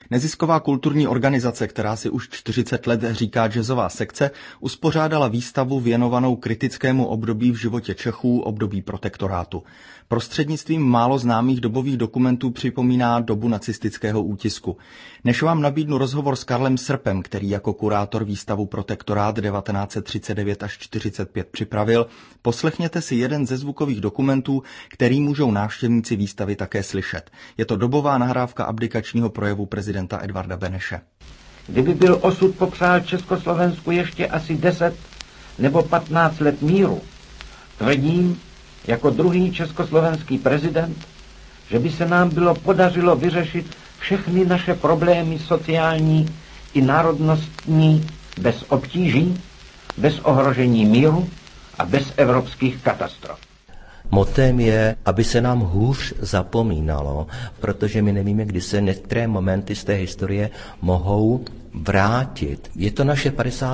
Nezisková kulturní organizace, která si už 40 let říká Jazzová sekce, uspořádala výstavu věnovanou kritickému období v životě Čechů, období protektorátu. Prostřednictvím málo známých dobových dokumentů připomíná dobu nacistického útisku. Než vám nabídnu rozhovor s Karlem Srpem, který jako kurátor výstavu Protektorát 1939 až 45 připravil, poslechněte si jeden ze zvukových dokumentů, který můžou návštěvníci výstavy také slyšet. Je to dobová nahrávka abdikačního projevu prezidenta Edvarda Beneše. Kdyby byl osud popřál Československu ještě asi 10 nebo 15 let míru, tvrdím, jako druhý československý prezident, že by se nám bylo podařilo vyřešit všechny naše problémy sociální i národnostní bez obtíží, bez ohrožení míru a bez evropských katastrof. Motem je, aby se nám hůř zapomínalo, protože my nevíme, kdy se některé momenty z té historie mohou vrátit. Je to naše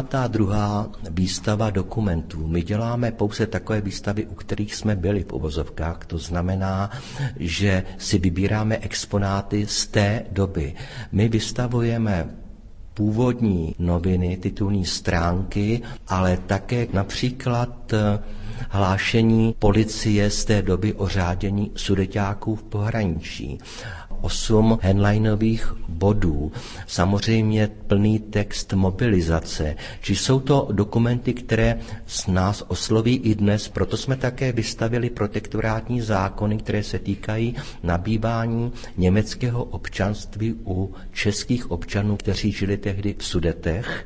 52. výstava dokumentů. My děláme pouze takové výstavy, u kterých jsme byli v uvozovkách. To znamená, že si vybíráme exponáty z té doby. My vystavujeme původní noviny, titulní stránky, ale také například hlášení policie z té doby o řádění Sudeťáků v pohraničí. 8 headlinových bodů, samozřejmě plný text mobilizace. Či jsou to dokumenty, které z nás osloví i dnes, proto jsme také vystavili protektorátní zákony, které se týkají nabývání německého občanství u českých občanů, kteří žili tehdy v Sudetech.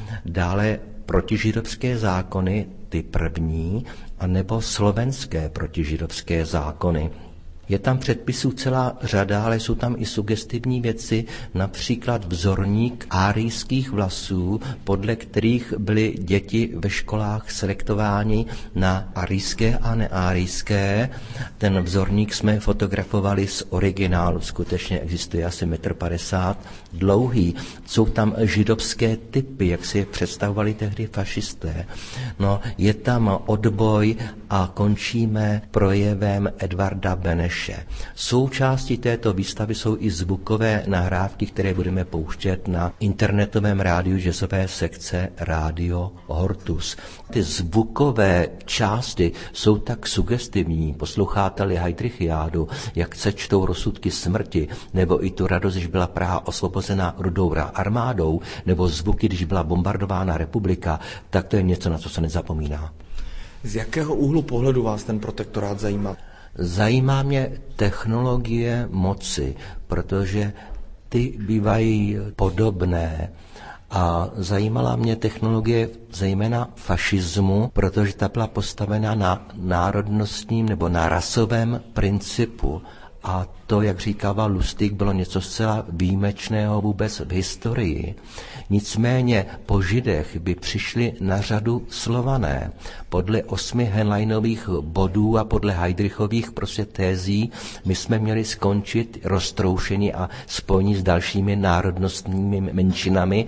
Dále protižidovské zákony, ty první, anebo slovenské protižidovské zákony. Je tam předpisů celá řada, ale jsou tam i sugestivní věci, například vzorník árijských vlasů, podle kterých byly děti ve školách selektováni na árijské a neárijské. Ten vzorník jsme fotografovali z originálu, skutečně existuje asi 1,50 m dlouhý. Jsou tam židovské typy, jak si je představovali tehdy fašisté. No, je tam odboj a končíme projevem Edvarda Beneše. Součástí této výstavy jsou i zvukové nahrávky, které budeme pouštět na internetovém rádiu Jazzové sekce Rádio Hortus. Ty zvukové části jsou tak sugestivní, posloucháte-li Heydrichiádu, jak se čtou rozsudky smrti, nebo i tu radost, když byla Praha osvobozena Rudou armádou, nebo zvuky, když byla bombardována republika, tak to je něco, na co se nezapomíná. Z jakého úhlu pohledu vás ten protektorát zajímá? Zajímá mě technologie moci, protože ty bývají podobné. A zajímala mě technologie zejména fašismu, protože ta byla postavena na národnostním nebo na rasovém principu. A to, jak říkával Lustig, bylo něco zcela výjimečného vůbec v historii. Nicméně po Židech by přišli na řadu Slované. Podle 8 headlinových bodů a podle Heydrichových tézí my jsme měli skončit roztroušení a spojení s dalšími národnostními menšinami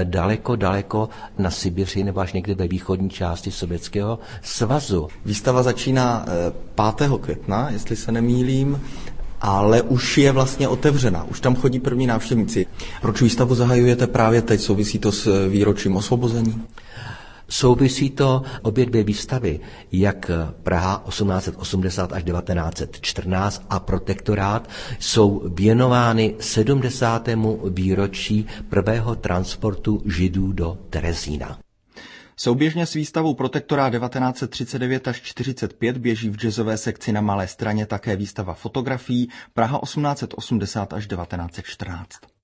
daleko na Sibiři nebo až někde ve východní části Sovětského svazu. Výstava začíná 5. května, jestli se nemýlím, ale už je vlastně otevřena, už tam chodí první návštěvníci. Proč výstavu zahajujete právě teď? Souvisí to s výročím osvobození? Souvisí to obě dvě výstavy, jak Praha 1880 až 1914 a Protektorát, jsou věnovány 70. výročí prvého transportu Židů do Terezína. Souběžně s výstavou Protektorát 1939 až 45 běží v Jazzové sekci na Malé Straně také výstava fotografií Praha 1880 až 1914.